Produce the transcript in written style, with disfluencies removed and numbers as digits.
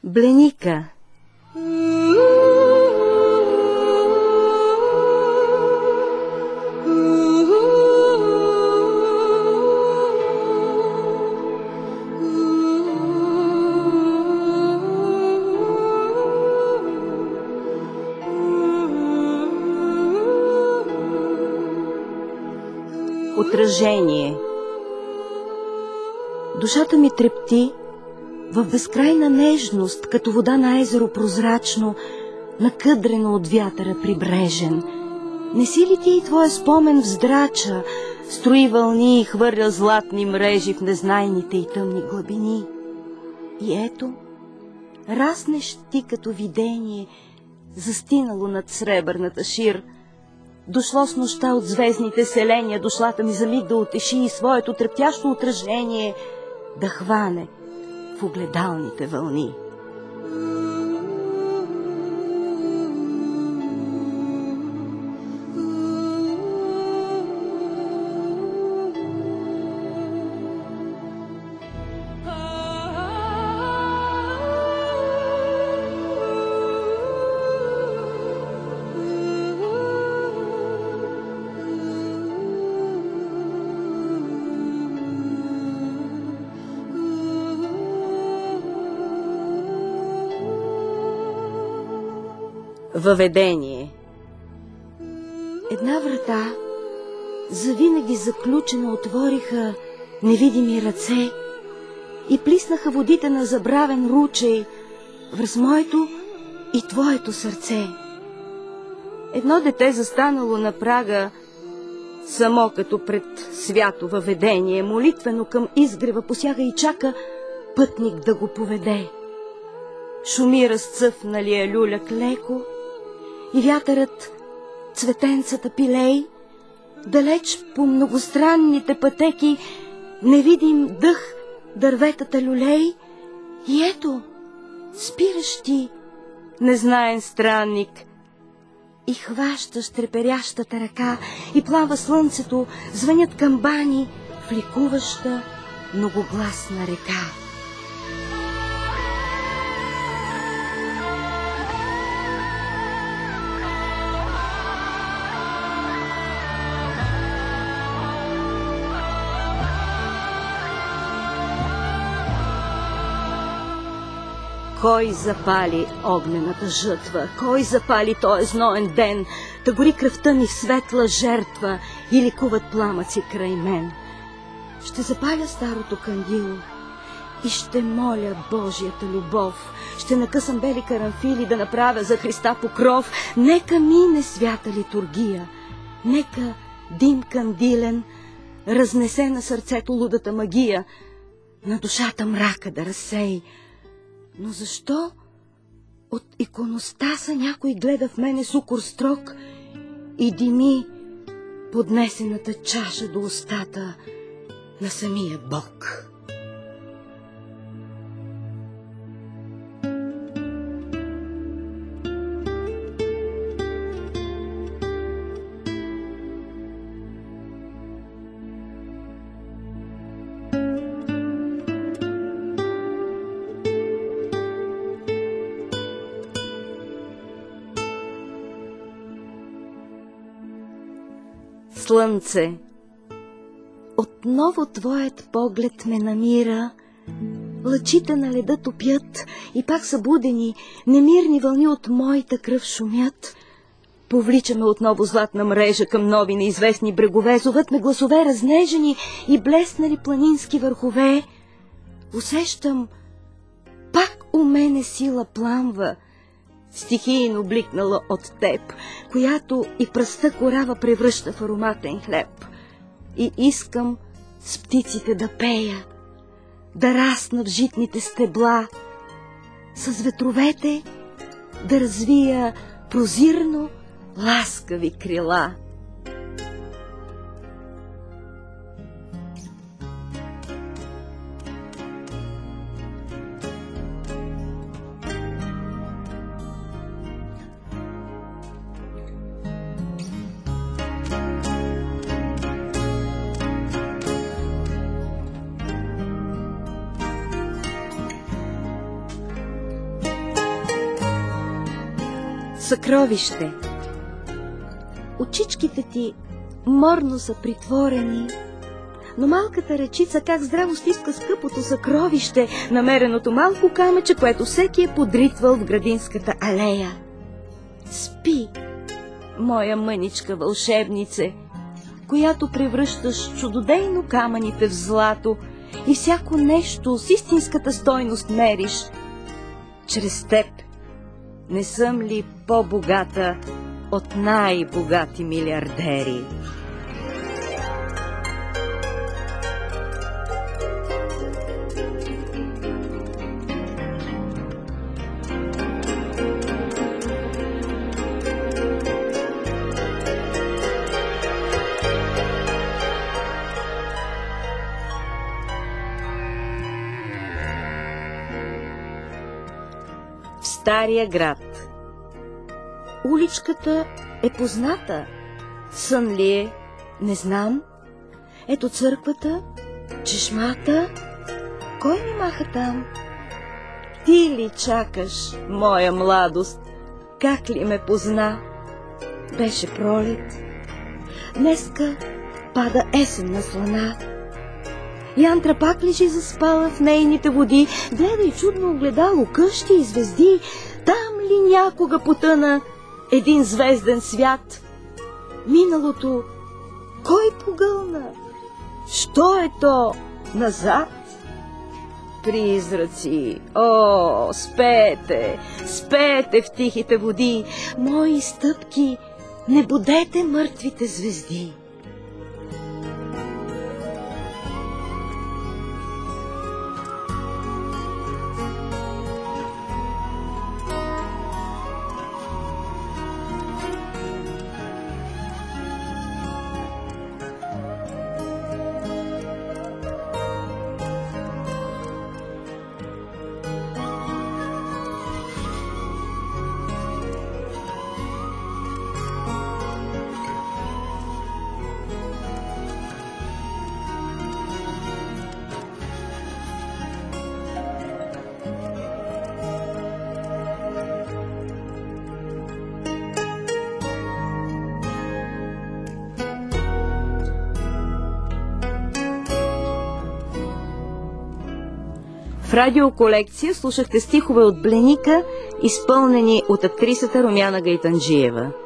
Бленика. Отражение. Душата ми трепти в безкрайна нежност, като вода на езеро прозрачно, накъдрено от вятъра прибрежен. Не си ли ти и твоя спомен вздрача, строи вълни и хвърля златни мрежи в незнайните и тъмни глъбини? И ето, раснеш ти като видение, застинало над сребърната шир. Дошло с нощта от звездните селения, дошлата ми за миг да утеши и своето трептящо отражение да хване в огледалните вълни. Въведение. Една врата, завинаги заключена, отвориха невидими ръце и плиснаха водите на забравен ручей връз моето и твоето сърце. Едно дете застанало на прага, само като пред свято въведение, молитвено към изгрева посяга и чака пътник да го поведе. Шуми разцъфналия люляк леко, и вятърът цветенцата пилей, далеч по многостранните пътеки, невидим дъх дърветата люлей. И ето, спираш ти, незнаен странник, и хващаш треперящата ръка, и плава слънцето, звънят камбани в ликуваща многогласна река. Кой запали огнената жътва? Кой запали този зноен ден, да гори кръвта ми в светла жертва и ликуват пламъци край мен? Ще запаля старото кандило и ще моля Божията любов. Ще накъсам бели карамфили да направя за Христа покров. Нека мине свята литургия, нека дим кандилен разнесе на сърцето лудата магия, на душата мрака да разсей. Но защо от иконостаса някой гледа в мене с укор строг и дими поднесената чаша до устата на самия Бог? Слънце, отново твоят поглед ме намира, лъчите на леда топят и пак събудени, немирни вълни от моята кръв шумят. Повличаме отново златна мрежа към нови неизвестни брегове, зоват ме гласове разнежени и блеснали планински върхове. Усещам, пак у мене сила пламва, стихийно бликнала от теб, която и пръста корава превръща в ароматен хлеб. И искам с птиците да пея, да расна в житните стебла, с ветровете да развия прозирно ласкави крила. Съкровище. Очичките ти морно са притворени, но малката речица как здраво стиска скъпото съкровище, намереното малко камъче, което всеки е подритвал в градинската алея. Спи, моя мъничка вълшебнице, която превръщаш чудодейно камъните в злато и всяко нещо с истинската стойност мериш. Чрез теб не съм ли по-богата от най-богати милиардери? В стария град. Уличката е позната. Сън ли е? Не знам. Ето църквата, чешмата. Кой ми маха там? Ти ли чакаш, моя младост? Как ли ме позна? Беше пролет. Днеска пада есенна слана. Янтра пак лежи заспала в нейните води, гледай чудно огледало, къщи и звезди. Там ли някога потъна един звезден свят? Миналото кой погълна? Що е то назад? Призраци, о, спете, спете в тихите води, мои стъпки, не будете мъртвите звезди. В радиоколекция слушахте стихове от Бленика, изпълнени от актрисата Румяна Гайтанджиева.